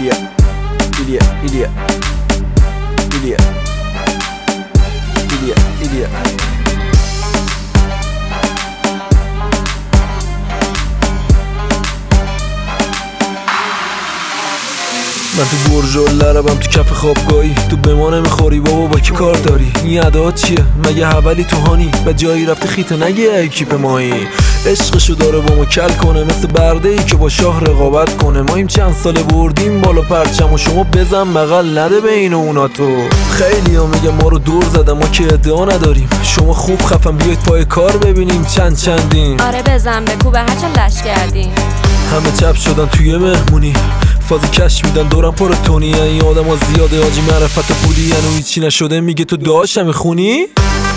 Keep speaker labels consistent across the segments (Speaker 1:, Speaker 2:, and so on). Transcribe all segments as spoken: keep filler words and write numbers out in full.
Speaker 1: ایلیا ایلیا ایلیا ایلیا ایلیا ایلیا من تو برج لربم تو کف خوابگاهی، تو به ما نمیخوری بابا با کی کار داری؟ این ادات چیه؟ مگه حولی تو هانی و جایی رفته خیته نگه اکیپ مایی؟ عشقشو داره با ما کل کنه مثل برده ای که با شاه رقابت کنه. ما این چند ساله بردیم بالا پرچم و شما بزن بغل نده بین اونا. تو خیلی ها میگه ما رو دور زدن، ما که ادعا نداریم. شما خوب خفن بیایید پای کار ببینیم چند چندین.
Speaker 2: آره بزن بکو به هرچند لش کردیم.
Speaker 1: همه چپ شدن توی مهمونی، فازی کش میدن دورم پر تونیه. این آدم ها زیاده آجی معرفت پولی یعنی هیچی نشده. میگه تو داشت همی خونی؟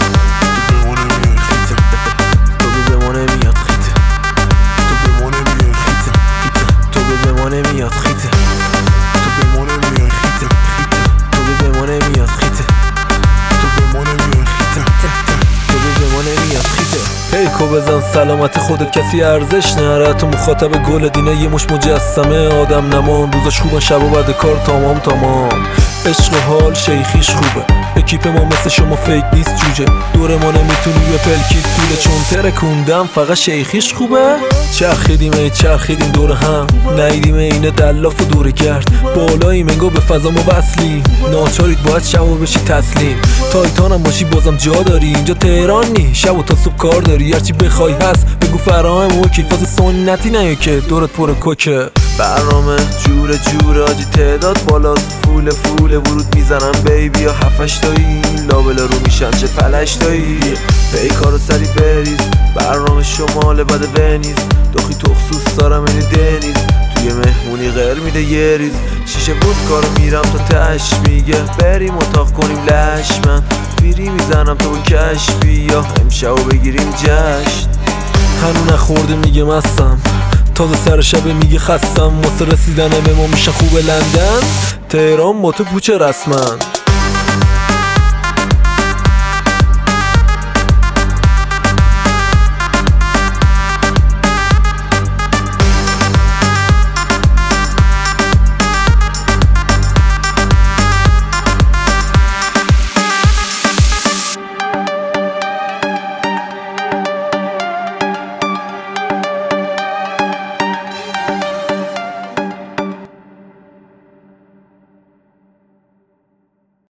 Speaker 1: تو به ما نمیاد خیته، تو به ما نمیاد خیته، تو به ما نمیاد خیته، تو به ما نمیاد خیته، تو به ما نمیاد خیته، تو به ما نمیاد خیته، تو به ما نمیاد خیته. پیکو بزن سلامت خودت کسی ارزش نره. تو مخاطب گل دینه یه مش مجسمه آدم نمان. روزاش خوبه شب و بعد کار تمام تمام. عشق و حال شیخیش خوبه، اکیپ ما مثل شما فیک نیست جوجه. دور ما نمیتونی یه پلکیت دوله چون ترکوندم فقط شیخیش خوبه. چرخیدیم ای چرخیدیم دور هم، نیدیم اینه دلاف و دوره گرد. بالاییم انگار به فضا ما وصلیم، ناچارید باید شب و بشی تسلیم. تایتانم باشی بازم جا داری، اینجا تهران نی شب و تا صبح کار داری. هرچی بخوای هست بگو فراهم اوکی، فاز سنتی نه که دورت پر کوکه. برنامه جوره جوره آجی تعداد بالاست، فول فول ورود میزنم بیبی یا هفتش تایی. لابلا رو میشن چه پلش تایی، پیکارو سری بریز. برنامه شمال بعد ونیز، داخی تو خصوص دارم اینی دنیز. توی مهمونی غیر میده یه ریز، شیشه بود کارو میرم تا تش میگه بریم اتاق کنیم لش. من بیری میزنم تو کشفی یا امشبو بگیریم جشن. هنو نخورده میگه مستم، تازه سر شبه میگه خستم. واسه رسیدن به ما میشه خوب لندن، تهران با تو پوچه رسمن.